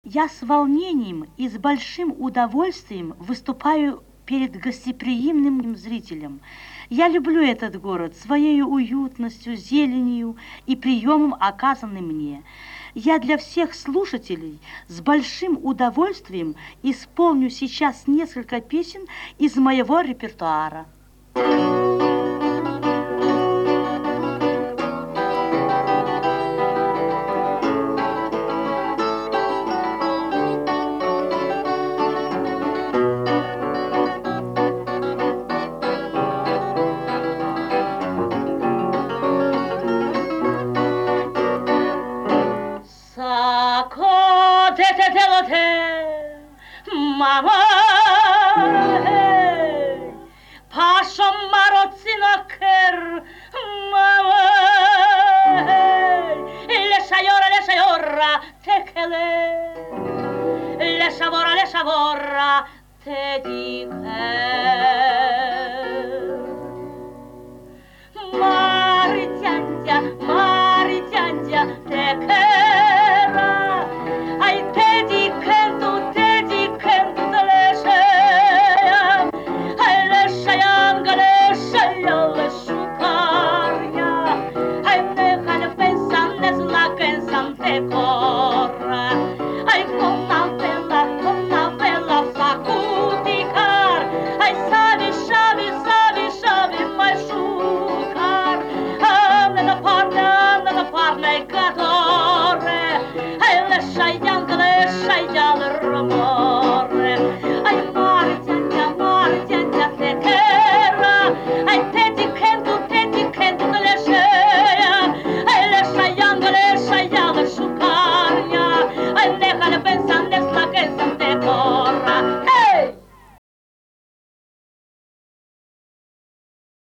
Я с волнением и с большим удовольствием выступаю перед гостеприимным зрителем. Я люблю этот город своей уютностью, зеленью и приемом, оказанным мне. Я для всех слушателей с большим удовольствием исполню сейчас несколько песен из моего репертуара. Mama, hey, Pasha Marotzina Ker, Mama, hey, le Shayora, Tekele, le Shavora, te dice. Maritiandia, Tekera, ai te dicentu. Ramon.